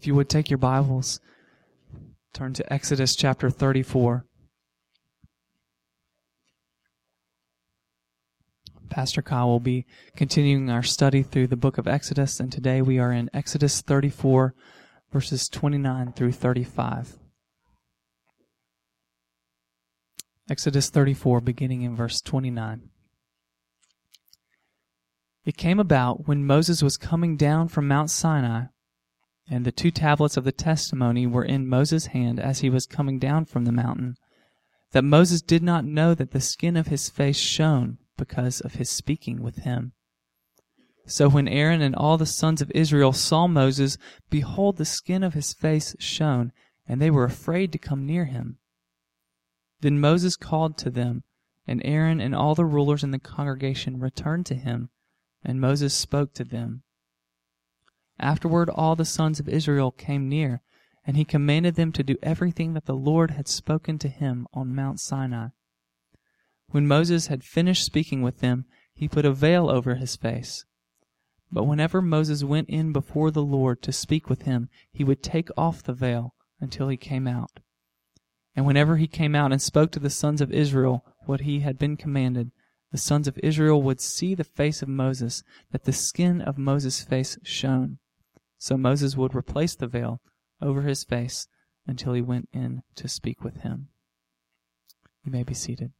you would take your Bibles, turn to Exodus chapter 34. Pastor Kyle will be continuing our study through the book of Exodus, and today we are in Exodus 34, verses 29 through 35. Exodus 34, beginning in verse 29. It came about when Moses was coming down from Mount Sinai, and the 2 tablets of the testimony were in Moses' hand as he was coming down from the mountain, that Moses did not know that the skin of his face shone because of his speaking with him. So when Aaron and all the sons of Israel saw Moses, behold, the skin of his face shone, and they were afraid to come near him. Then Moses called to them, and Aaron and all the rulers in the congregation returned to him, and Moses spoke to them. Afterward all the sons of Israel came near, and he commanded them to do everything that the Lord had spoken to him on Mount Sinai. When Moses had finished speaking with them, he put a veil over his face. But whenever Moses went in before the Lord to speak with him, he would take off the veil until he came out. And whenever he came out and spoke to the sons of Israel what he had been commanded, the sons of Israel would see the face of Moses, that the skin of Moses' face shone. So Moses would replace the veil over his face until he went in to speak with him. You may be seated.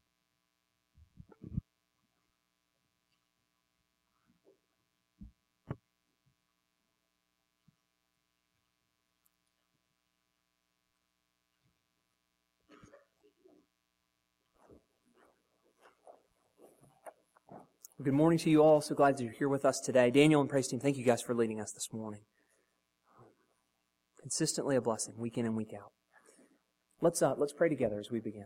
Good morning to you all. So glad that you're here with us today. Daniel and praise team, thank you guys for leading us this morning. Consistently a blessing, week in and week out. Let's pray together as we begin.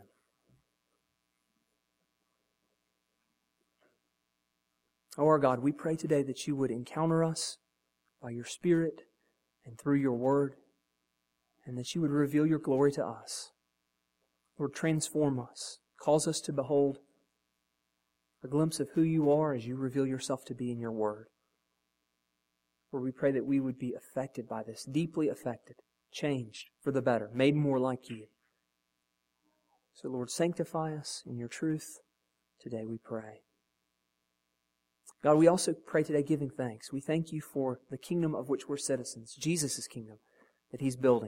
Oh, our God, we pray today that you would encounter us by your Spirit and through your word, and that you would reveal your glory to us. Lord, transform us. Cause us to behold a glimpse of who you are as you reveal yourself to be in your word. Lord, we pray that we would be affected by this, deeply affected, changed for the better, made more like you. So, Lord, sanctify us in your truth today, we pray. God, we also pray today giving thanks. We thank you for the kingdom of which we're citizens, Jesus' kingdom that He's building.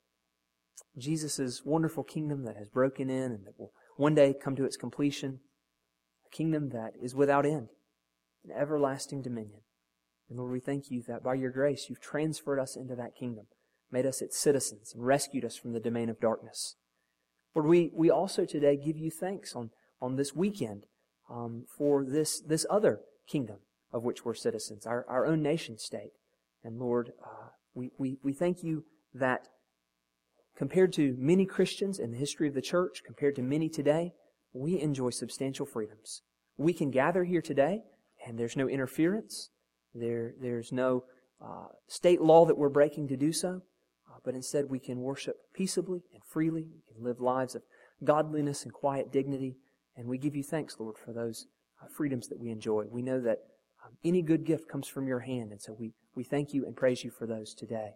Jesus' wonderful kingdom that has broken in and that will one day come to its completion. A kingdom that is without end, an everlasting dominion. And Lord, we thank you that by your grace you've transferred us into that kingdom, made us its citizens, and rescued us from the domain of darkness. Lord, we also today give you thanks on this weekend for this other kingdom of which we're citizens, our own nation state. And Lord, we thank you that compared to many Christians in the history of the church, compared to many today, we enjoy substantial freedoms. We can gather here today, and there's no interference. There's no state law that we're breaking to do so, but instead we can worship peaceably and freely. We can live lives of godliness and quiet dignity, and we give you thanks, Lord, for those freedoms that we enjoy. We know that any good gift comes from your hand, and so we thank you and praise you for those today.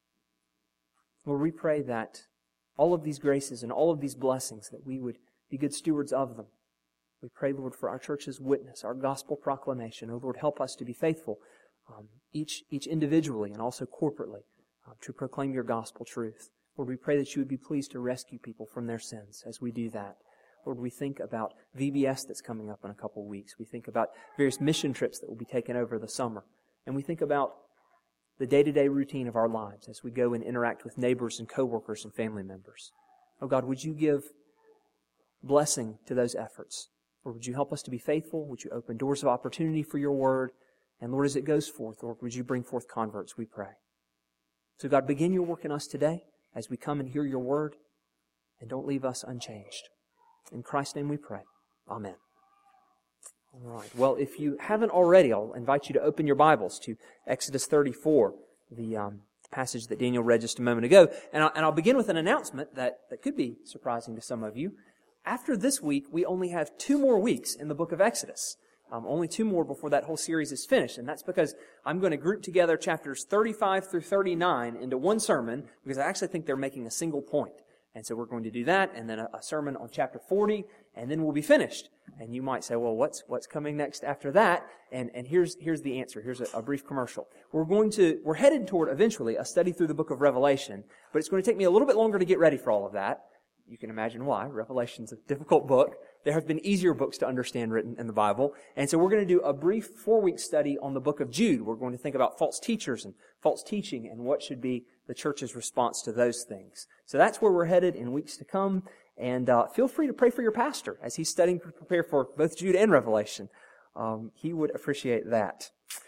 Lord, we pray that all of these graces and all of these blessings, that we would be good stewards of them. We pray, Lord, for our church's witness, our gospel proclamation. Oh, Lord, help us to be faithful, each individually and also corporately, to proclaim your gospel truth. Lord, we pray that you would be pleased to rescue people from their sins as we do that. Lord, we think about VBS that's coming up in a couple of weeks. We think about various mission trips that will be taken over the summer. And we think about the day-to-day routine of our lives as we go and interact with neighbors and coworkers and family members. Oh God, would you give blessing to those efforts? Lord, would you help us to be faithful? Would you open doors of opportunity for your word? And Lord, as it goes forth, Lord, would you bring forth converts, we pray. So God, begin your work in us today as we come and hear your word, and don't leave us unchanged. In Christ's name we pray. Amen. All right. Well, if you haven't already, I'll invite you to open your Bibles to Exodus 34, the passage that Daniel read just a moment ago. And I'll begin with an announcement that could be surprising to some of you. After this week, we only have 2 more weeks in the book of Exodus. Only 2 more before that whole series is finished. And that's because I'm going to group together chapters 35 through 39 into one sermon, because I actually think they're making a single point. And so we're going to do that, and then a sermon on chapter 40, and then we'll be finished. And you might say, well, what's coming next after that? And here's the answer. Here's a brief commercial. We're headed toward, eventually, a study through the book of Revelation, but it's going to take me a little bit longer to get ready for all of that. You can imagine why. Revelation's a difficult book. There have been easier books to understand written in the Bible. And so we're going to do a brief 4-week study on the book of Jude. We're going to think about false teachers and false teaching and what should be the church's response to those things. So that's where we're headed in weeks to come. And feel free to pray for your pastor as he's studying to prepare for both Jude and Revelation. He would appreciate that.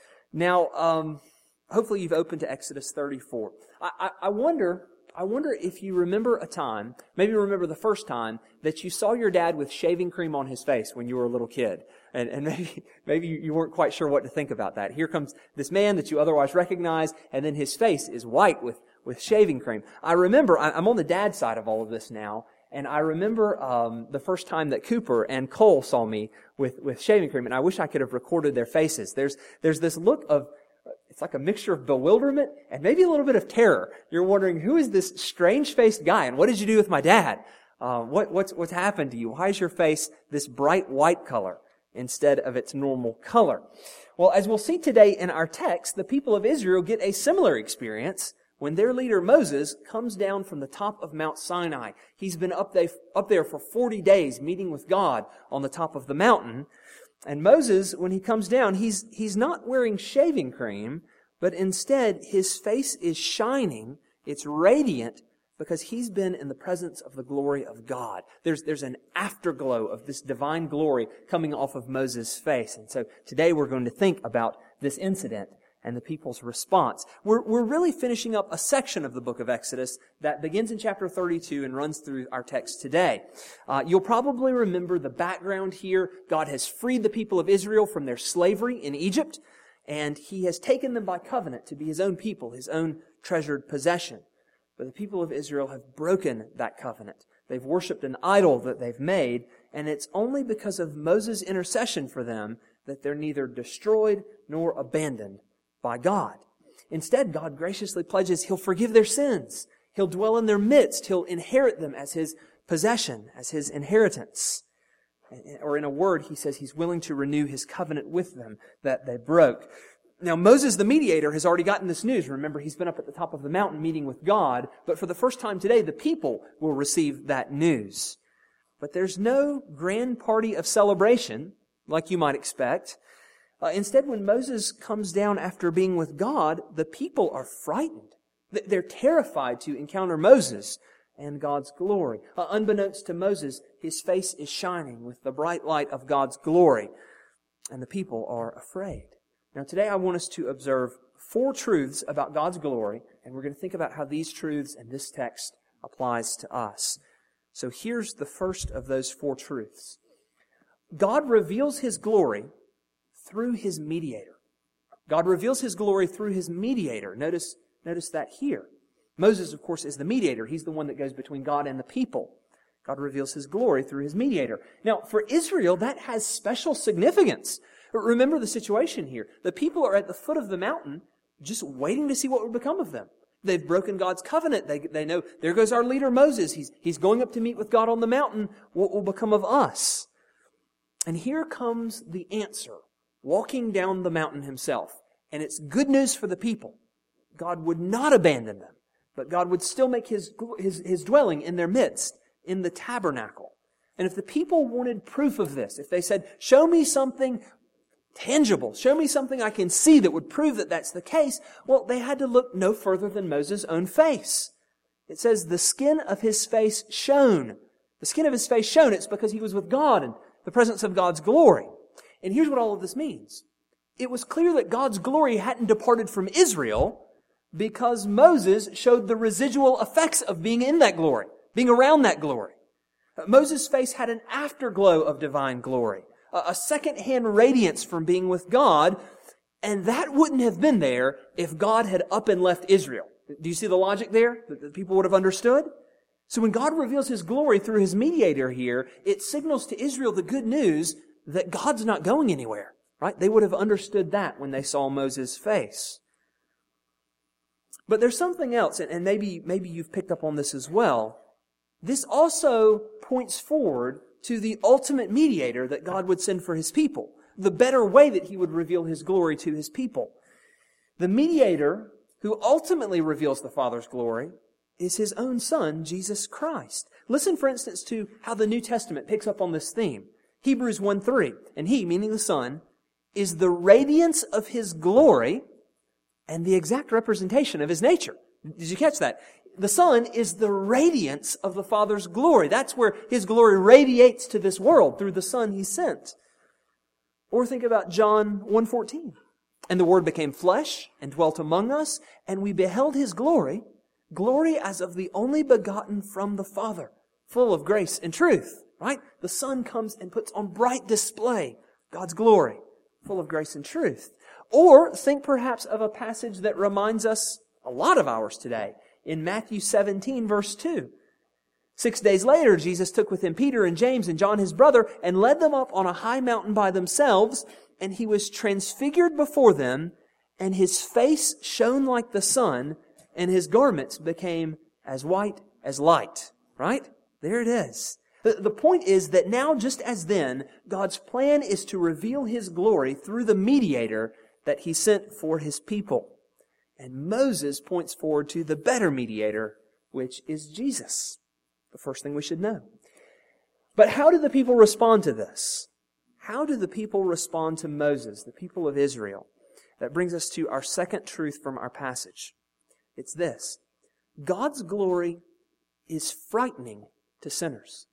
Now, hopefully you've opened to Exodus 34. I wonder if you remember a time, maybe remember the first time, that you saw your dad with shaving cream on his face when you were a little kid. And maybe you weren't quite sure what to think about that. Here comes this man that you otherwise recognize, and then his face is white with shaving cream. I remember, I'm on the dad side of all of this now, and I remember the first time that Cooper and Cole saw me with shaving cream, and I wish I could have recorded their faces. There's this look of, it's like a mixture of bewilderment and maybe a little bit of terror. You're wondering, who is this strange-faced guy, and what did you do with my dad? What's happened to you? Why is your face this bright white color instead of its normal color? Well, as we'll see today in our text, the people of Israel get a similar experience when their leader Moses comes down from the top of Mount Sinai. He's been up there for 40 days meeting with God on the top of the mountain. And Moses, when he comes down, he's not wearing shaving cream, but instead his face is shining. It's radiant because he's been in the presence of the glory of God. There's an afterglow of this divine glory coming off of Moses' face. And so today we're going to think about this incident and the people's response. We're really finishing up a section of the book of Exodus that begins in chapter 32 and runs through our text today. You'll probably remember the background here. God has freed the people of Israel from their slavery in Egypt, and He has taken them by covenant to be His own people, His own treasured possession. But the people of Israel have broken that covenant. They've worshipped an idol that they've made, and it's only because of Moses' intercession for them that they're neither destroyed nor abandoned by God. Instead, God graciously pledges He'll forgive their sins. He'll dwell in their midst. He'll inherit them as His possession, as His inheritance. Or in a word, He says He's willing to renew His covenant with them that they broke. Now, Moses, the mediator, has already gotten this news. Remember, he's been up at the top of the mountain meeting with God. But for the first time today, the people will receive that news. But there's no grand party of celebration, like you might expect. Instead, when Moses comes down after being with God, the people are frightened. They're terrified to encounter Moses and God's glory. Unbeknownst to Moses, his face is shining with the bright light of God's glory, and the people are afraid. Now, today I want us to observe 4 truths about God's glory, and we're going to think about how these truths and this text applies to us. So here's the first of those 4 truths. God reveals His glory through His mediator. God reveals His glory through His mediator. Notice that here. Moses, of course, is the mediator. He's the one that goes between God and the people. God reveals His glory through His mediator. Now, for Israel, that has special significance. Remember the situation here. The people are at the foot of the mountain just waiting to see what would become of them. They've broken God's covenant. They know, there goes our leader Moses. He's going up to meet with God on the mountain. What will become of us? And here comes the answer, walking down the mountain Himself. And it's good news for the people. God would not abandon them, but God would still make His dwelling in their midst, in the tabernacle. And if the people wanted proof of this, if they said, show me something tangible, show me something I can see that would prove that that's the case, well, they had to look no further than Moses' own face. It says, the skin of his face shone. The skin of his face shone. It's because he was with God and the presence of God's glory. And here's what all of this means. It was clear that God's glory hadn't departed from Israel because Moses showed the residual effects of being in that glory, being around that glory. Moses' face had an afterglow of divine glory, a second-hand radiance from being with God, and that wouldn't have been there if God had up and left Israel. Do you see the logic there that the people would have understood? So when God reveals His glory through His mediator here, it signals to Israel the good news that God's not going anywhere. Right? They would have understood that when they saw Moses' face. But there's something else, and maybe you've picked up on this as well. This also points forward to the ultimate mediator that God would send for His people, the better way that He would reveal His glory to His people. The mediator who ultimately reveals the Father's glory is His own Son, Jesus Christ. Listen, for instance, to how the New Testament picks up on this theme. Hebrews 1:3, and He, meaning the Son, is the radiance of His glory and the exact representation of His nature. Did you catch that? The Son is the radiance of the Father's glory. That's where His glory radiates to this world through the Son He sent. Or think about John 1:14. And the Word became flesh and dwelt among us, and we beheld His glory, glory as of the only begotten from the Father, full of grace and truth. Right? The Son comes and puts on bright display God's glory, full of grace and truth. Or think perhaps of a passage that reminds us a lot of ours today. In Matthew 17, verse 2. 6 days later, Jesus took with Him Peter and James and John his brother and led them up on a high mountain by themselves, and He was transfigured before them, and His face shone like the sun, and His garments became as white as light. Right? There it is. The point is that now, just as then, God's plan is to reveal His glory through the mediator that He sent for His people. And Moses points forward to the better mediator, which is Jesus. The first thing we should know. But how do the people respond to this? How do the people respond to Moses, the people of Israel? That brings us to our second truth from our passage. It's this: God's glory is frightening to sinners.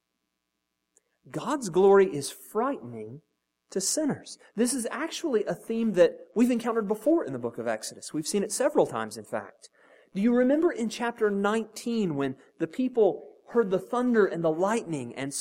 God's glory is frightening to sinners. This is actually a theme that we've encountered before in the book of Exodus. We've seen it several times, in fact. Do you remember in chapter 19 when the people heard the thunder and the lightning and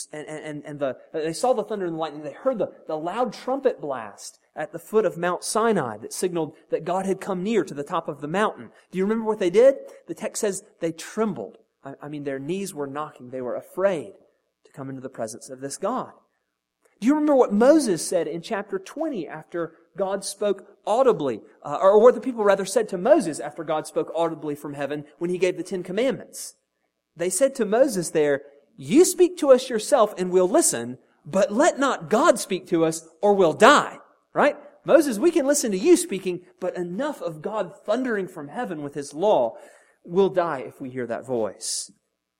they saw the thunder and the lightning, they heard the loud trumpet blast at the foot of Mount Sinai that signaled that God had come near to the top of the mountain? Do you remember what they did? The text says they trembled. I mean, their knees were knocking. They were afraid to come into the presence of this God. Do you remember what Moses said in chapter 20 after God spoke audibly, or what the people rather said to Moses after God spoke audibly from heaven when He gave the 10 Commandments? They said to Moses there, "You speak to us yourself and we'll listen, but let not God speak to us or we'll die." Right? Moses, we can listen to you speaking, but enough of God thundering from heaven with His law, we'll die if we hear that voice.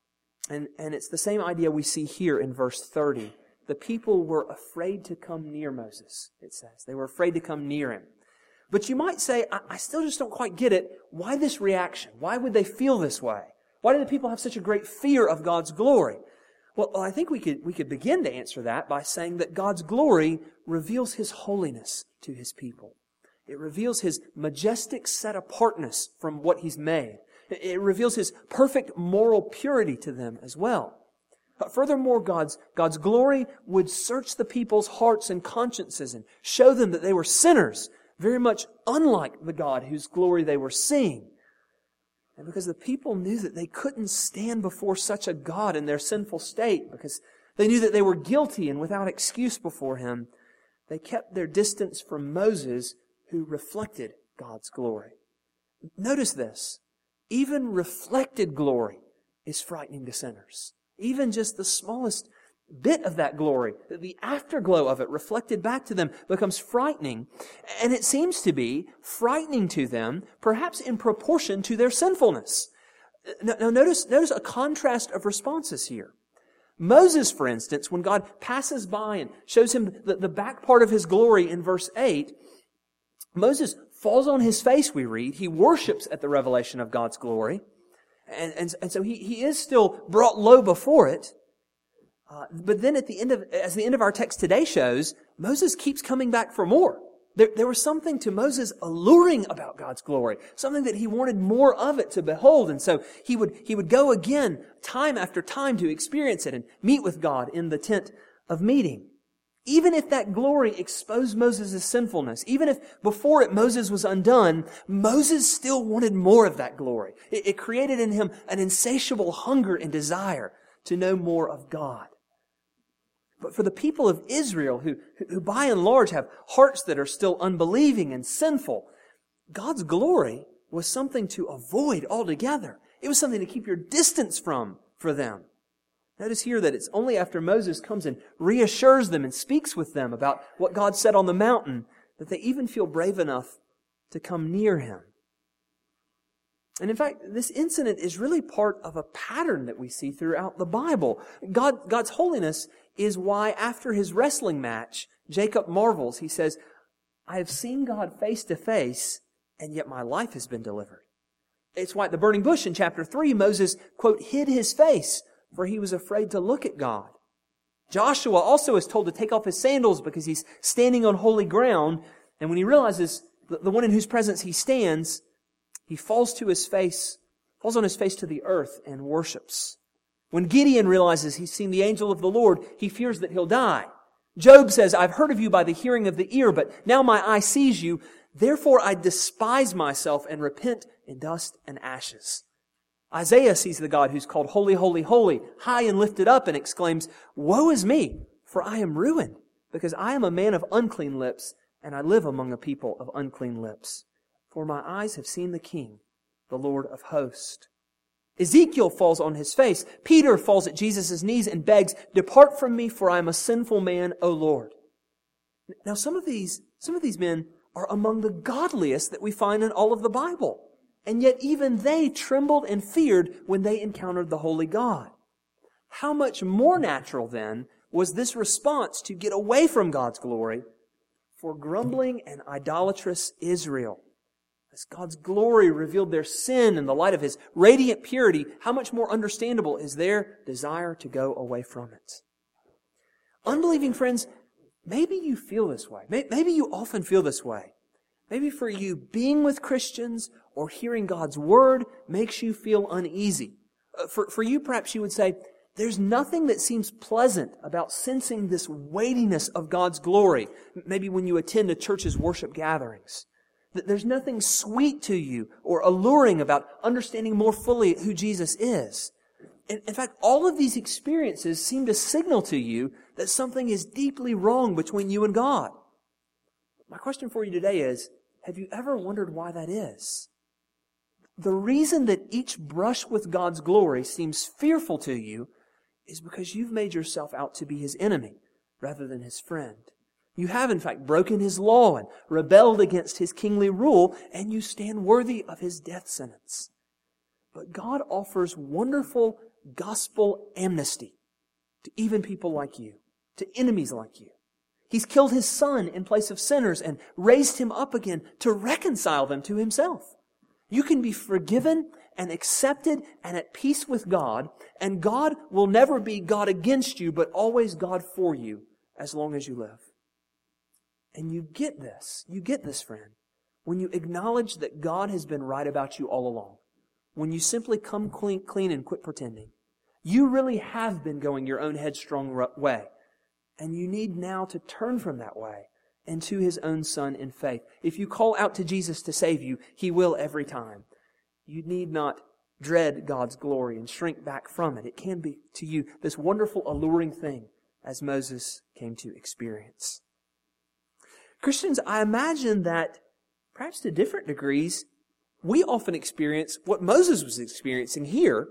And it's the same idea we see here in verse 30. The people were afraid to come near Moses, it says. They were afraid to come near him. But you might say, I still just don't quite get it. Why this reaction? Why would they feel this way? Why do the people have such a great fear of God's glory? Well, I think we could begin to answer that by saying that God's glory reveals His holiness to His people. It reveals His majestic set-apartness from what He's made. It reveals His perfect moral purity to them as well. But furthermore, God's glory would search the people's hearts and consciences and show them that they were sinners, very much unlike the God whose glory they were seeing. And because the people knew that they couldn't stand before such a God in their sinful state, because they knew that they were guilty and without excuse before Him, they kept their distance from Moses, who reflected God's glory. Notice this. Even reflected glory is frightening to sinners. Even just the smallest bit of that glory, the afterglow of it reflected back to them, becomes frightening. And it seems to be frightening to them, perhaps in proportion to their sinfulness. Now notice a contrast of responses here. Moses, for instance, when God passes by and shows him the back part of His glory in verse 8, Moses falls on his face, we read. He worships at the revelation of God's glory. And so he is still brought low before it. But then as the end of our text today shows, Moses keeps coming back for more. There was something to Moses alluring about God's glory, something that he wanted more of it to behold. And so he would go again, time after time, to experience it and meet with God in the tent of meeting. Even if that glory exposed Moses' sinfulness, even if before it Moses was undone, Moses still wanted more of that glory. It created in him an insatiable hunger and desire to know more of God. But for the people of Israel, who by and large have hearts that are still unbelieving and sinful, God's glory was something to avoid altogether. It was something to keep your distance from for them. Notice here that it's only after Moses comes and reassures them and speaks with them about what God said on the mountain that they even feel brave enough to come near Him. And in fact, this incident is really part of a pattern that we see throughout the Bible. God's holiness is why after his wrestling match, Jacob marvels. He says, I have seen God face to face, and yet my life has been delivered. It's why at the burning bush in chapter 3, Moses, quote, hid his face, for he was afraid to look at God. Joshua also is told to take off his sandals because he's standing on holy ground, and when he realizes the one in whose presence he stands, he falls on his face to the earth and worships. When Gideon realizes he's seen the angel of the Lord, he fears that he'll die. Job says, I've heard of you by the hearing of the ear, but now my eye sees you. Therefore I despise myself and repent in dust and ashes. Isaiah sees the God who's called holy, holy, holy, high and lifted up, and exclaims, woe is me, for I am ruined, because I am a man of unclean lips, and I live among a people of unclean lips. For my eyes have seen the King, the Lord of hosts. Ezekiel falls on his face. Peter falls at Jesus' knees and begs, depart from me, for I am a sinful man, O Lord. Now some of these men are among the godliest that we find in all of the Bible. And yet even they trembled and feared when they encountered the holy God. How much more natural then was this response to get away from God's glory for grumbling and idolatrous Israel? As God's glory revealed their sin in the light of His radiant purity, how much more understandable is their desire to go away from it? Unbelieving friends, maybe you feel this way. Maybe you often feel this way. Maybe for you, being with Christians or hearing God's Word makes you feel uneasy. For you, perhaps you would say, there's nothing that seems pleasant about sensing this weightiness of God's glory. Maybe when you attend a church's worship gatherings. There's nothing sweet to you or alluring about understanding more fully who Jesus is. In fact, all of these experiences seem to signal to you that something is deeply wrong between you and God. My question for you today is, have you ever wondered why that is? The reason that each brush with God's glory seems fearful to you is because you've made yourself out to be His enemy rather than His friend. You have, in fact, broken His law and rebelled against His kingly rule, and you stand worthy of His death sentence. But God offers wonderful gospel amnesty to even people like you, to enemies like you. He's killed His Son in place of sinners and raised Him up again to reconcile them to Himself. You can be forgiven and accepted and at peace with God, and God will never be God against you, but always God for you as long as you live. And you get this, friend, when you acknowledge that God has been right about you all along. When you simply come clean and quit pretending. You really have been going your own headstrong way. And you need now to turn from that way and to His own Son in faith. If you call out to Jesus to save you, He will every time. You need not dread God's glory and shrink back from it. It can be to you this wonderful, alluring thing as Moses came to experience. Christians, I imagine that, perhaps to different degrees, we often experience what Moses was experiencing here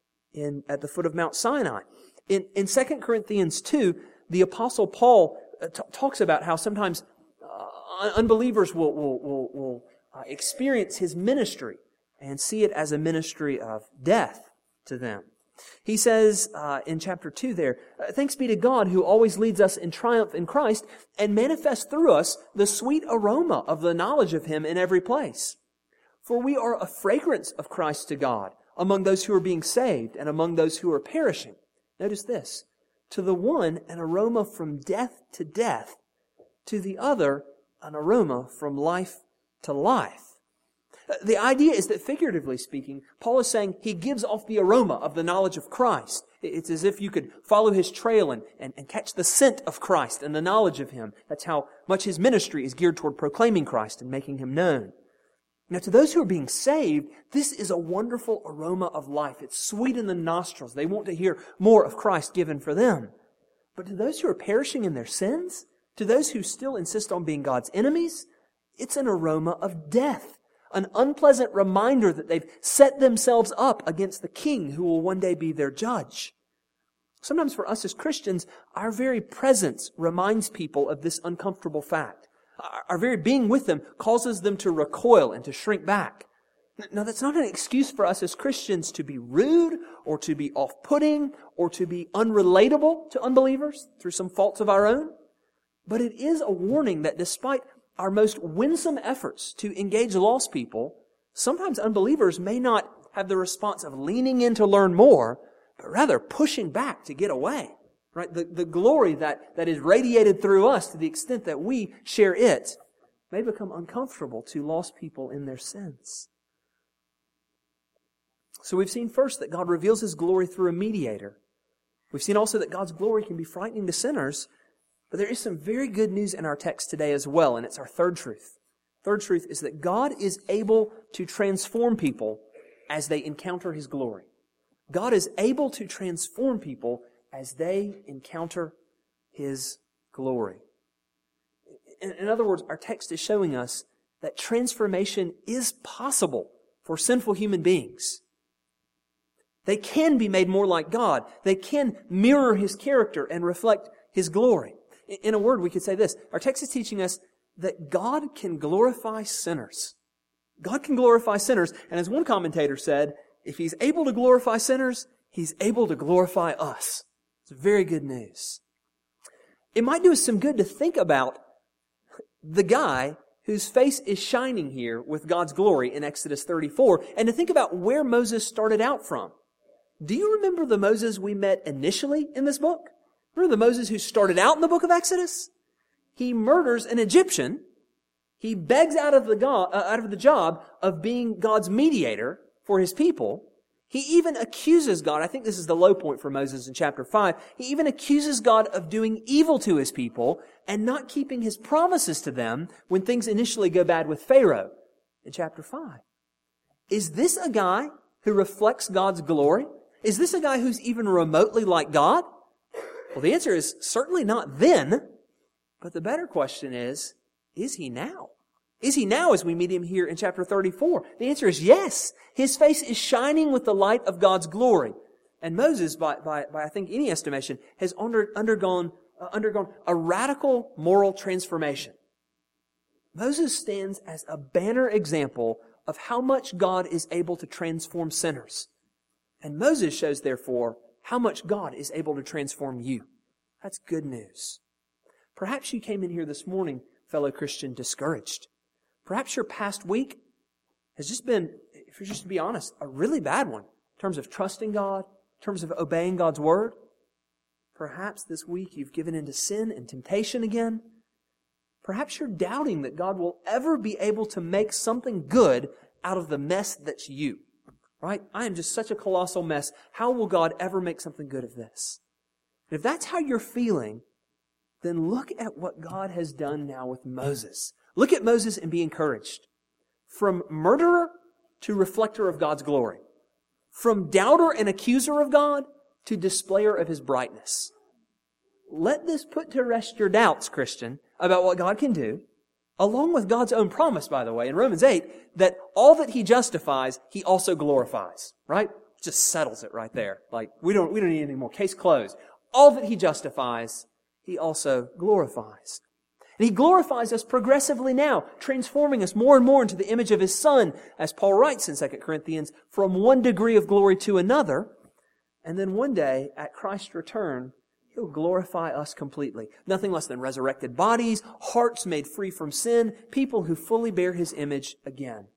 at the foot of Mount Sinai. In 2 Corinthians 2, the Apostle Paul talks about how sometimes unbelievers will experience his ministry and see it as a ministry of death to them. He says in chapter 2 there, thanks be to God who always leads us in triumph in Christ and manifests through us the sweet aroma of the knowledge of Him in every place. For we are a fragrance of Christ to God among those who are being saved and among those who are perishing. Notice this, to the one an aroma from death to death, to the other an aroma from life to life. The idea is that, figuratively speaking, Paul is saying he gives off the aroma of the knowledge of Christ. It's as if you could follow his trail and catch the scent of Christ and the knowledge of Him. That's how much his ministry is geared toward proclaiming Christ and making Him known. Now, to those who are being saved, this is a wonderful aroma of life. It's sweet in the nostrils. They want to hear more of Christ given for them. But to those who are perishing in their sins, to those who still insist on being God's enemies, it's an aroma of death, an unpleasant reminder that they've set themselves up against the King who will one day be their judge. Sometimes for us as Christians, our very presence reminds people of this uncomfortable fact. Our very being with them causes them to recoil and to shrink back. Now, that's not an excuse for us as Christians to be rude or to be off-putting or to be unrelatable to unbelievers through some faults of our own. But it is a warning that despite our most winsome efforts to engage lost people, sometimes unbelievers may not have the response of leaning in to learn more, but rather pushing back to get away. Right? The glory that is radiated through us to the extent that we share it may become uncomfortable to lost people in their sins. So we've seen first that God reveals His glory through a mediator. We've seen also that God's glory can be frightening to sinners, but there is some very good news in our text today as well, and it's our third truth. Third truth is that God is able to transform people as they encounter His glory. God is able to transform people as they encounter His glory. In other words, our text is showing us that transformation is possible for sinful human beings. They can be made more like God. They can mirror His character and reflect His glory. In a word, we could say this. Our text is teaching us that God can glorify sinners. God can glorify sinners. And as one commentator said, if He's able to glorify sinners, He's able to glorify us. It's very good news. It might do us some good to think about the guy whose face is shining here with God's glory in Exodus 34, and to think about where Moses started out from. Do you remember the Moses we met initially in this book? Remember the Moses who started out in the book of Exodus? He murders an Egyptian. He begs out of the job of being God's mediator for His people. He even accuses God. I think this is the low point for Moses in chapter 5. He even accuses God of doing evil to His people and not keeping His promises to them when things initially go bad with Pharaoh in chapter 5. Is this a guy who reflects God's glory? Is this a guy who's even remotely like God? Well, the answer is certainly not then. But the better question is he now? Is he now as we meet him here in chapter 34? The answer is yes. His face is shining with the light of God's glory. And Moses, by I think any estimation, has undergone a radical moral transformation. Moses stands as a banner example of how much God is able to transform sinners. And Moses shows, therefore, how much God is able to transform you. That's good news. Perhaps you came in here this morning, fellow Christian, discouraged. Perhaps your past week has just been, if you're just to be honest, a really bad one in terms of trusting God, in terms of obeying God's Word. Perhaps this week you've given into sin and temptation again. Perhaps you're doubting that God will ever be able to make something good out of the mess that's you. Right? I am just such a colossal mess. How will God ever make something good of this? If that's how you're feeling, then look at what God has done now with Moses. Look at Moses and be encouraged. From murderer to reflector of God's glory. From doubter and accuser of God to displayer of His brightness. Let this put to rest your doubts, Christian, about what God can do, along with God's own promise, by the way, in Romans 8, that all that He justifies, He also glorifies. Right? Just settles it right there. Like, we don't need any more. Case closed. All that He justifies, He also glorifies. And He glorifies us progressively now, transforming us more and more into the image of His Son, as Paul writes in 2 Corinthians, from one degree of glory to another. And then one day, at Christ's return, He'll glorify us completely. Nothing less than resurrected bodies, hearts made free from sin, people who fully bear His image again.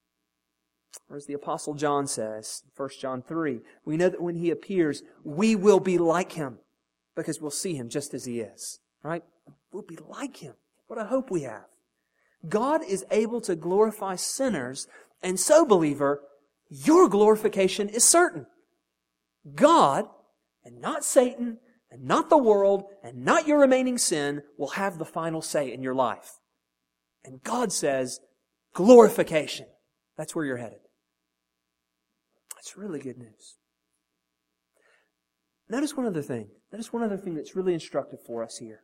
Or as the Apostle John says, 1 John 3, we know that when He appears, we will be like Him, because we'll see Him just as He is. Right? We'll be like Him. What a hope we have. God is able to glorify sinners, and so, believer, your glorification is certain. God, and not Satan, and not the world, and not your remaining sin, will have the final say in your life. And God says, glorification. That's where you're headed. That's really good news. Notice one other thing. Notice one other thing that's really instructive for us here.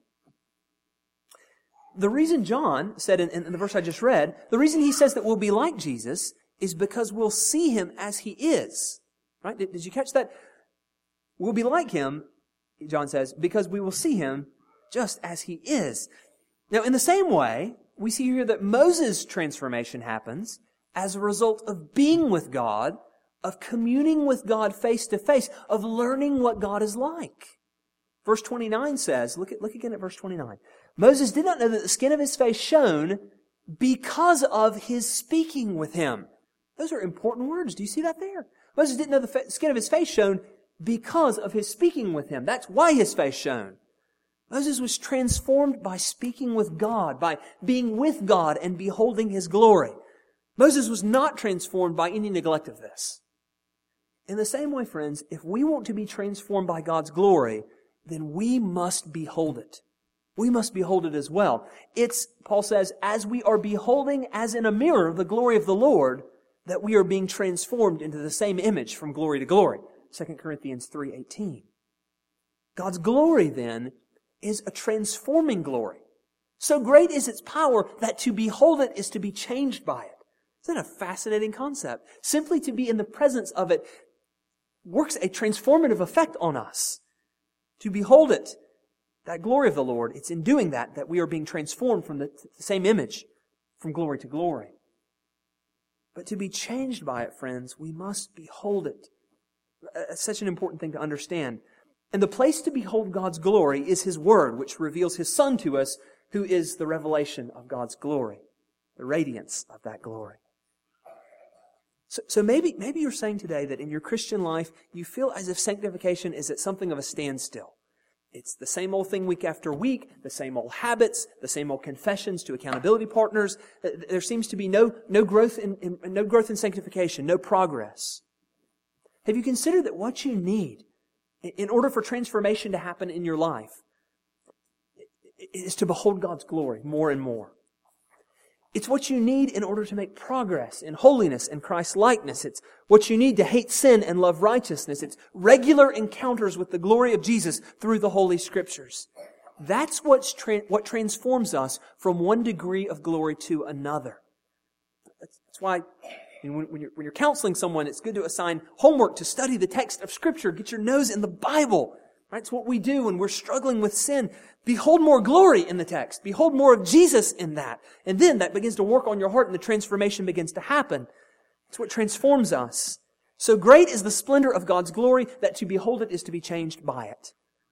The reason John said in the verse I just read, the reason he says that we'll be like Jesus is because we'll see Him as He is. Right? Did you catch that? We'll be like Him, John says, because we will see Him just as He is. Now, in the same way, we see here that Moses' transformation happens as a result of being with God, of communing with God face to face, of learning what God is like. Verse 29 says, look again at verse 29. Moses did not know that the skin of his face shone because of his speaking with Him. Those are important words. Do you see that there? Moses didn't know the skin of his face shone because of his speaking with Him. That's why his face shone. Moses was transformed by speaking with God, by being with God and beholding His glory. Moses was not transformed by any neglect of this. In the same way, friends, if we want to be transformed by God's glory, then we must behold it. We must behold it as well. It's, Paul says, as we are beholding as in a mirror the glory of the Lord, that we are being transformed into the same image from glory to glory. 2 Corinthians 3:18. God's glory, then, is a transforming glory. So great is its power that to behold it is to be changed by it. Isn't that a fascinating concept? Simply to be in the presence of it works a transformative effect on us. To behold it, that glory of the Lord, it's in doing that we are being transformed from the same image, from glory to glory. But to be changed by it, friends, we must behold it. It's such an important thing to understand. And the place to behold God's glory is His Word, which reveals His Son to us, who is the revelation of God's glory, the radiance of that glory. So maybe you're saying today that in your Christian life, you feel as if sanctification is at something of a standstill. It's the same old thing week after week, the same old habits, the same old confessions to accountability partners. There seems to be no growth in sanctification, no progress. Have you considered that what you need in order for transformation to happen in your life is to behold God's glory more and more? It's what you need in order to make progress in holiness and Christ-likeness. It's what you need to hate sin and love righteousness. It's regular encounters with the glory of Jesus through the Holy Scriptures. That's what transforms us from one degree of glory to another. That's why when you're counseling someone, it's good to assign homework to study the text of Scripture. Get your nose in the Bible. Right? It's what we do when we're struggling with sin. Behold more glory in the text. Behold more of Jesus in that. And then that begins to work on your heart and the transformation begins to happen. It's what transforms us. So great is the splendor of God's glory that to behold it is to be changed by it.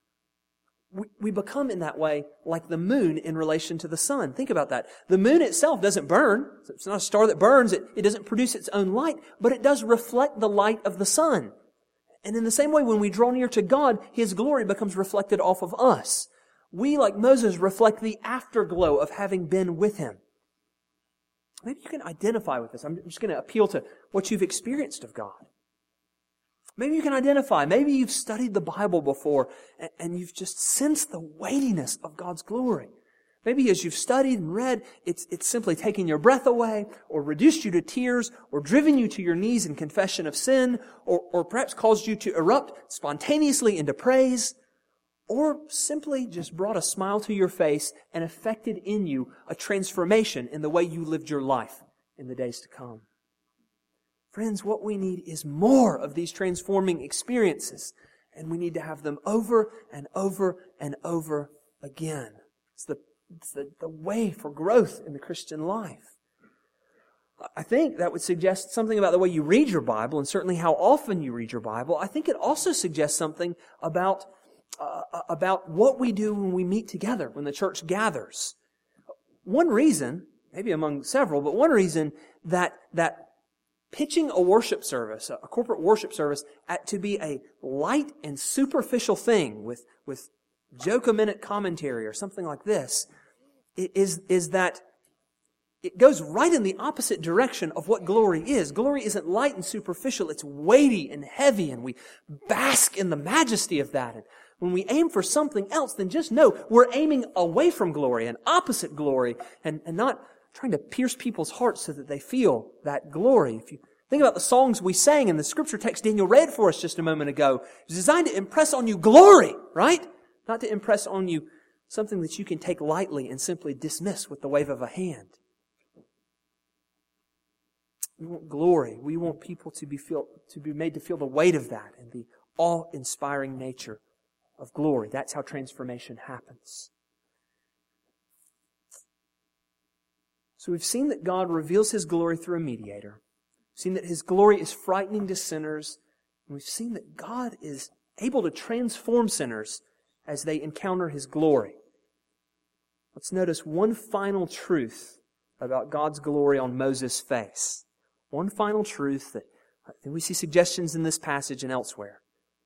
We become in that way like the moon in relation to the sun. Think about that. The moon itself doesn't burn. It's not a star that burns. It doesn't produce its own light, but it does reflect the light of the sun. And in the same way, when we draw near to God, His glory becomes reflected off of us. We, like Moses, reflect the afterglow of having been with Him. Maybe you can identify with this. I'm just going to appeal to what you've experienced of God. Maybe you can identify. Maybe you've studied the Bible before and you've just sensed the weightiness of God's glory. Maybe as you've studied and read, it's simply taken your breath away, or reduced you to tears, or driven you to your knees in confession of sin, or perhaps caused you to erupt spontaneously into praise, or simply just brought a smile to your face and effected in you a transformation in the way you lived your life in the days to come. Friends, what we need is more of these transforming experiences, and we need to have them over and over and over again. It's the way for growth in the Christian life. I think that would suggest something about the way you read your Bible, and certainly how often you read your Bible. I think it also suggests something about what we do when we meet together, when the church gathers. One reason, maybe among several, but one reason that pitching a worship service, a corporate worship service, to be a light and superficial thing with joke-a-minute commentary or something like this, is that it goes right in the opposite direction of what glory is. Glory isn't light and superficial, it's weighty and heavy, and we bask in the majesty of that. And when we aim for something else, then just know we're aiming away from glory, and opposite glory, and not trying to pierce people's hearts so that they feel that glory. If you Think about the songs we sang in the scripture text Daniel read for us just a moment ago. It's designed to impress on you glory, right? Not to impress on you something that you can take lightly and simply dismiss with the wave of a hand. We want glory. We want people to be made to feel the weight of that and the awe-inspiring nature of glory. That's how transformation happens. So we've seen that God reveals His glory through a mediator. We've seen that His glory is frightening to sinners. And we've seen that God is able to transform sinners as they encounter His glory. Let's notice one final truth about God's glory on Moses' face. One final truth that we see suggestions in this passage and elsewhere.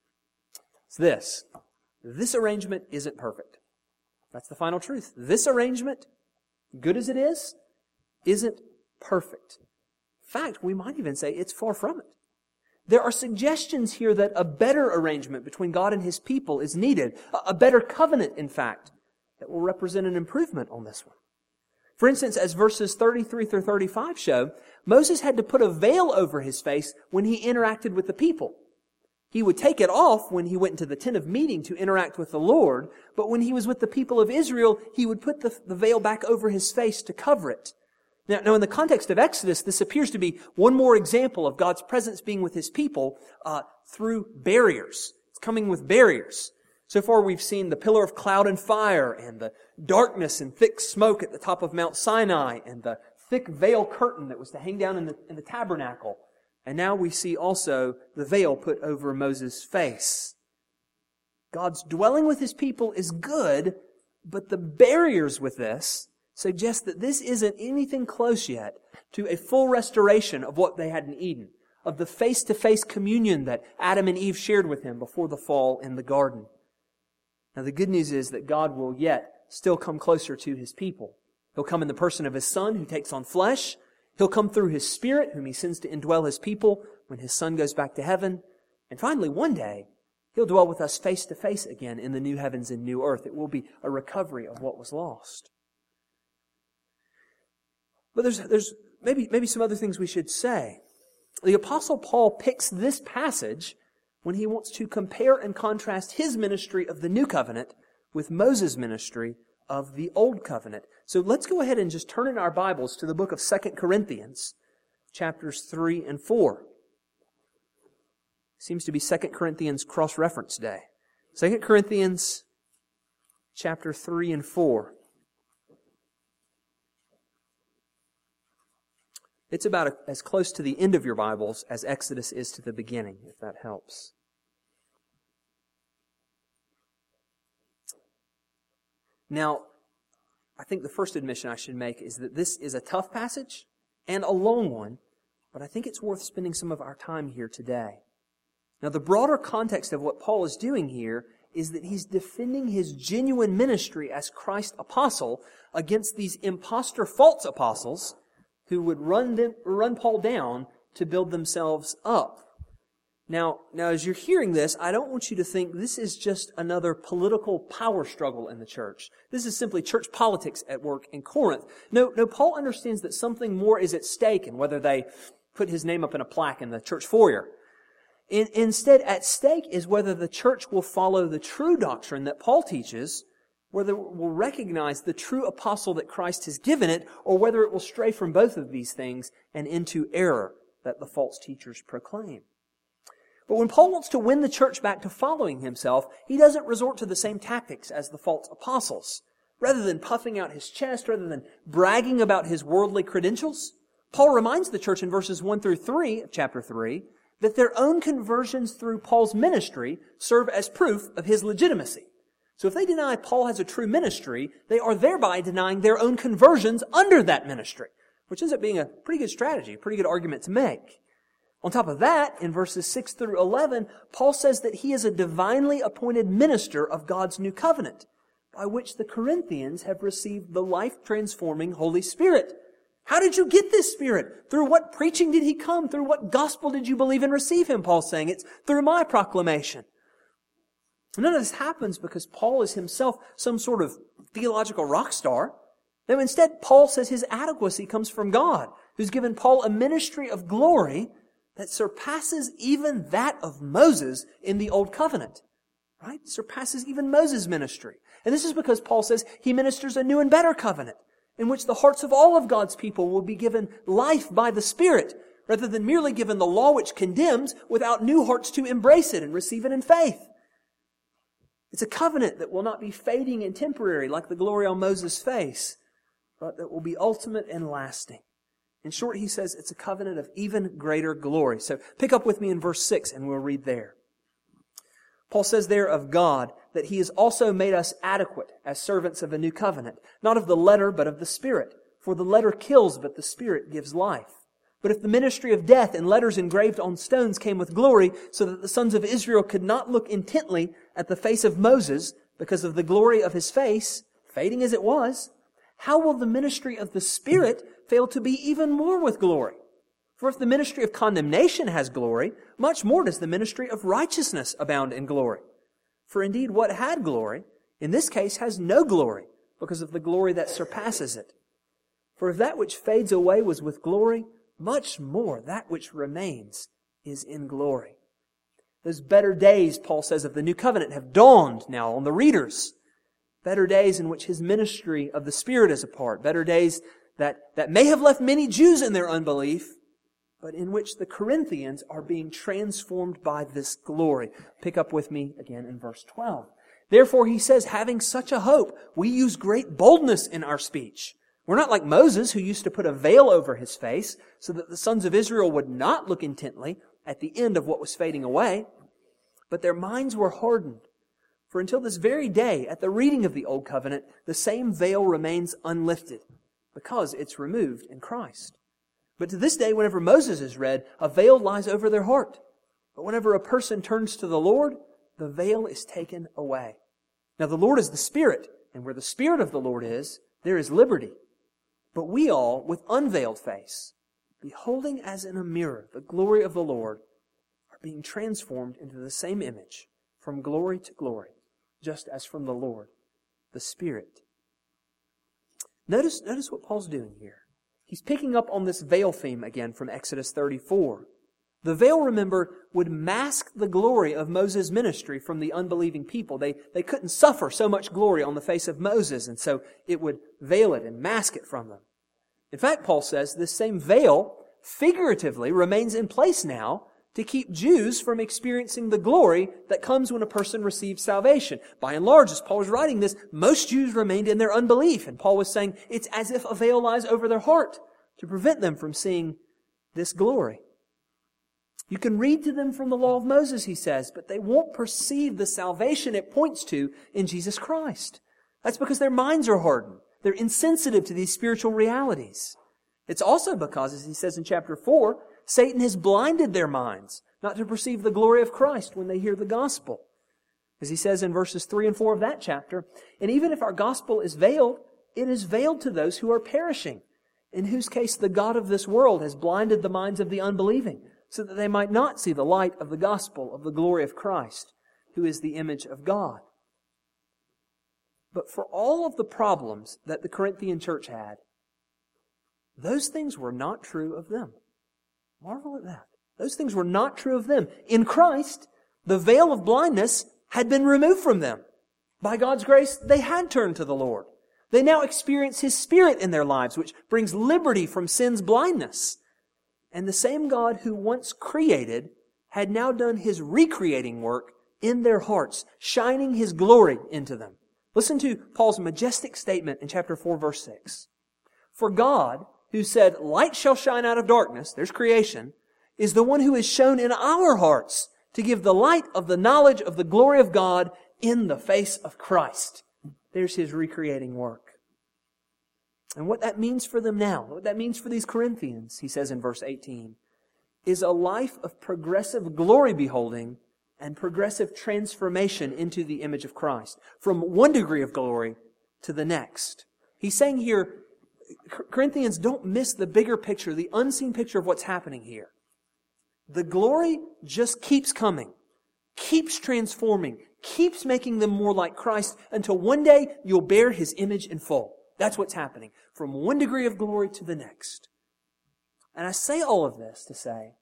It's this. This arrangement isn't perfect. That's the final truth. This arrangement, good as it is, isn't perfect. In fact, we might even say it's far from it. There are suggestions here that a better arrangement between God and His people is needed. A better covenant, in fact, that will represent an improvement on this one. For instance, as verses 33 through 35 show, Moses had to put a veil over his face when he interacted with the people. He would take it off when he went into the tent of meeting to interact with the Lord, but when he was with the people of Israel, he would put the veil back over his face to cover it. Now, in the context of Exodus, this appears to be one more example of God's presence being with His people through barriers. It's coming with barriers. So far we've seen the pillar of cloud and fire and the darkness and thick smoke at the top of Mount Sinai and the thick veil curtain that was to hang down in the tabernacle. And now we see also the veil put over Moses' face. God's dwelling with His people is good, but the barriers with this suggest that this isn't anything close yet to a full restoration of what they had in Eden, of the face-to-face communion that Adam and Eve shared with Him before the fall in the garden. Now the good news is that God will yet still come closer to His people. He'll come in the person of His Son who takes on flesh. He'll come through His Spirit whom He sends to indwell His people when His Son goes back to heaven. And finally, one day, He'll dwell with us face to face again in the new heavens and new earth. It will be a recovery of what was lost. But there's maybe some other things we should say. The Apostle Paul picks this passage when he wants to compare and contrast his ministry of the New Covenant with Moses' ministry of the Old Covenant. So let's go ahead and just turn in our Bibles to the book of 2 Corinthians, chapters 3 and 4. Seems to be 2 Corinthians cross-reference day. 2 Corinthians, chapter 3 and 4. It's about as close to the end of your Bibles as Exodus is to the beginning, if that helps. Now, I think the first admission I should make is that this is a tough passage and a long one, but I think it's worth spending some of our time here today. Now, the broader context of what Paul is doing here is that he's defending his genuine ministry as Christ's apostle against these imposter false apostles who would run Paul down to build themselves up. Now, as you're hearing this, I don't want you to think this is just another political power struggle in the church. This is simply church politics at work in Corinth. No, Paul understands that something more is at stake in whether they put his name up in a plaque in the church foyer. Instead, at stake is whether the church will follow the true doctrine that Paul teaches, whether it will recognize the true apostle that Christ has given it, or whether it will stray from both of these things and into error that the false teachers proclaim. But when Paul wants to win the church back to following himself, he doesn't resort to the same tactics as the false apostles. Rather than puffing out his chest, rather than bragging about his worldly credentials, Paul reminds the church in verses 1 through 3 of chapter 3 that their own conversions through Paul's ministry serve as proof of his legitimacy. So if they deny Paul has a true ministry, they are thereby denying their own conversions under that ministry, which ends up being a pretty good strategy, a pretty good argument to make. On top of that, in verses 6 through 11, Paul says that he is a divinely appointed minister of God's new covenant, by which the Corinthians have received the life-transforming Holy Spirit. How did you get this Spirit? Through what preaching did He come? Through what gospel did you believe and receive Him? Paul's saying it's through my proclamation. None of this happens because Paul is himself some sort of theological rock star. No, instead, Paul says his adequacy comes from God, who's given Paul a ministry of glory that surpasses even that of Moses in the Old Covenant. Right? Surpasses even Moses' ministry. And this is because Paul says he ministers a new and better covenant in which the hearts of all of God's people will be given life by the Spirit, rather than merely given the law which condemns without new hearts to embrace it and receive it in faith. It's a covenant that will not be fading and temporary like the glory on Moses' face, but that will be ultimate and lasting. In short, he says it's a covenant of even greater glory. So pick up with me in verse 6 and we'll read there. Paul says there of God that He has also made us adequate as servants of a new covenant, not of the letter but of the Spirit. For the letter kills, but the Spirit gives life. But if the ministry of death in letters engraved on stones came with glory, so that the sons of Israel could not look intently at the face of Moses because of the glory of his face, fading as it was, how will the ministry of the Spirit fail to be even more with glory? For if the ministry of condemnation has glory, much more does the ministry of righteousness abound in glory. For indeed what had glory, in this case has no glory, because of the glory that surpasses it. For if that which fades away was with glory, much more that which remains is in glory. Those better days, Paul says, of the new covenant have dawned now on the readers. Better days in which His ministry of the Spirit is a part. Better days that may have left many Jews in their unbelief, but in which the Corinthians are being transformed by this glory. Pick up with me again in verse 12. Therefore, he says, having such a hope, we use great boldness in our speech. We're not like Moses, who used to put a veil over his face so that the sons of Israel would not look intently at the end of what was fading away. But their minds were hardened. For until this very day, at the reading of the Old Covenant, the same veil remains unlifted, because it's removed in Christ. But to this day, whenever Moses is read, a veil lies over their heart. But whenever a person turns to the Lord, the veil is taken away. Now the Lord is the Spirit, and where the Spirit of the Lord is, there is liberty. But we all, with unveiled face, beholding as in a mirror the glory of the Lord, are being transformed into the same image, from glory to glory, just as from the Lord, the Spirit. Notice what Paul's doing here. He's picking up on this veil theme again from Exodus 34. The veil, remember, would mask the glory of Moses' ministry from the unbelieving people. They couldn't suffer so much glory on the face of Moses, and so it would veil it and mask it from them. In fact, Paul says this same veil figuratively remains in place now to keep Jews from experiencing the glory that comes when a person receives salvation. By and large, as Paul was writing this, most Jews remained in their unbelief, and Paul was saying it's as if a veil lies over their heart to prevent them from seeing this glory. You can read to them from the law of Moses, he says, but they won't perceive the salvation it points to in Jesus Christ. That's because their minds are hardened. They're insensitive to these spiritual realities. It's also because, as he says in chapter 4, Satan has blinded their minds not to perceive the glory of Christ when they hear the gospel. As he says in verses 3 and 4 of that chapter, and even if our gospel is veiled, it is veiled to those who are perishing, in whose case the God of this world has blinded the minds of the unbelieving, so that they might not see the light of the gospel of the glory of Christ, who is the image of God. But for all of the problems that the Corinthian church had, those things were not true of them. Marvel at that. Those things were not true of them. In Christ, the veil of blindness had been removed from them. By God's grace, they had turned to the Lord. They now experience His Spirit in their lives, which brings liberty from sin's blindness. And the same God who once created had now done His recreating work in their hearts, shining His glory into them. Listen to Paul's majestic statement in chapter 4, verse 6. For God, who said, light shall shine out of darkness, there's creation, is the one who is shown in our hearts to give the light of the knowledge of the glory of God in the face of Christ. There's His recreating work. And what that means for them now, what that means for these Corinthians, he says in verse 18, is a life of progressive glory beholding and progressive transformation into the image of Christ, from one degree of glory to the next. He's saying here, Corinthians, don't miss the bigger picture, the unseen picture of what's happening here. The glory just keeps coming, keeps transforming, keeps making them more like Christ until one day you'll bear His image in full. That's what's happening, from one degree of glory to the next. And I say all of this to say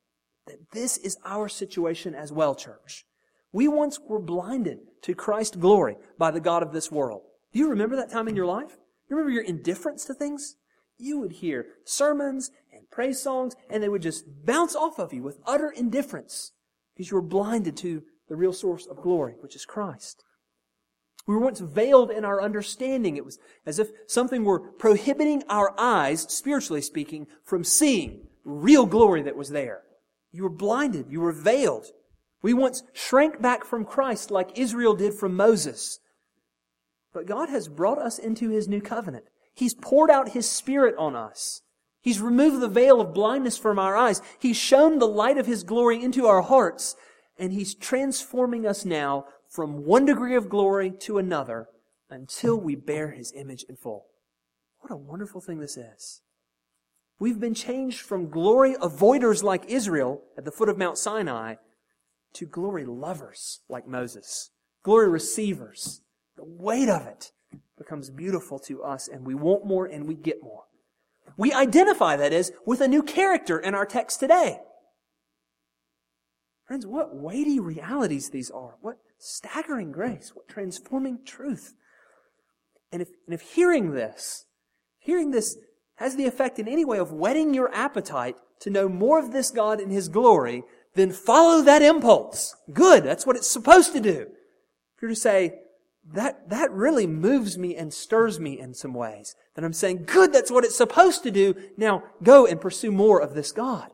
that this is our situation as well, church. We once were blinded to Christ's glory by the god of this world. Do you remember that time in your life? You remember your indifference to things? You would hear sermons and praise songs, and they would just bounce off of you with utter indifference because you were blinded to the real source of glory, which is Christ. We were once veiled in our understanding. It was as if something were prohibiting our eyes, spiritually speaking, from seeing real glory that was there. You were blinded. You were veiled. We once shrank back from Christ like Israel did from Moses. But God has brought us into His new covenant. He's poured out His Spirit on us. He's removed the veil of blindness from our eyes. He's shown the light of His glory into our hearts. And He's transforming us now from one degree of glory to another until we bear His image in full. What a wonderful thing this is. We've been changed from glory avoiders like Israel at the foot of Mount Sinai to glory lovers like Moses. Glory receivers. The weight of it becomes beautiful to us, and we want more and we get more. We identify, that is, with a new character in our text today. Friends, what weighty realities these are. What staggering grace. What transforming truth. And if hearing this has the effect in any way of whetting your appetite to know more of this God and His glory, then follow that impulse. Good, that's what it's supposed to do. If you're to say, that really moves me and stirs me in some ways, then I'm saying, good, that's what it's supposed to do. Now go and pursue more of this God.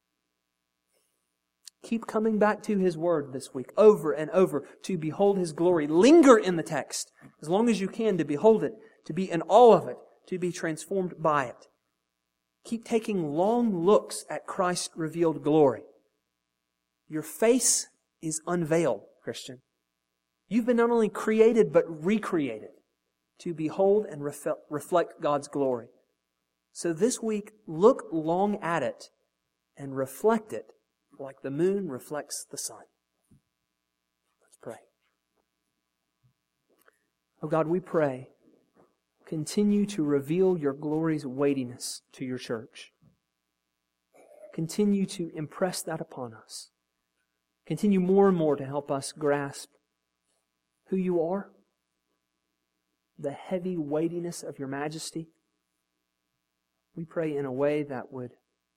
Keep coming back to His Word this week, over and over, to behold His glory. Linger in the text as long as you can to behold it, to be in awe of it, to be transformed by it. Keep taking long looks at Christ's revealed glory. Your face is unveiled, Christian. You've been not only created, but recreated to behold and reflect God's glory. So this week, look long at it and reflect it like the moon reflects the sun. Let's pray. Oh God, we pray, continue to reveal your glory's weightiness to your church. Continue to impress that upon us. Continue more and more to help us grasp who you are, the heavy weightiness of your majesty. We pray in a way that would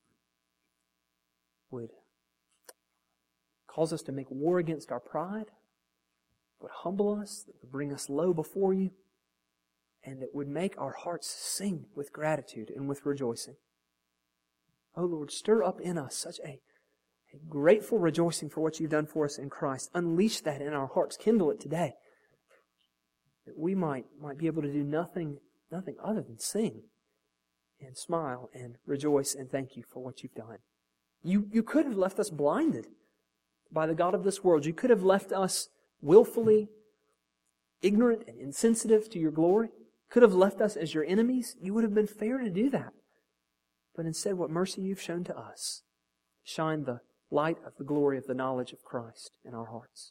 cause us to make war against our pride, would humble us, that would bring us low before you, and that would make our hearts sing with gratitude and with rejoicing. Oh Lord, stir up in us such a grateful rejoicing for what you've done for us in Christ. Unleash that in our hearts. Kindle it today. That we might be able to do nothing other than sing and smile and rejoice and thank you for what you've done. You could have left us blinded by the god of this world. You could have left us willfully ignorant and insensitive to your glory. Could have left us as your enemies. You would have been fair to do that. But instead, what mercy you've shown to us. Shine the light of the glory of the knowledge of Christ in our hearts.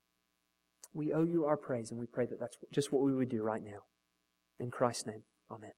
We owe you our praise, and we pray that that's just what we would do right now. In Christ's name, amen.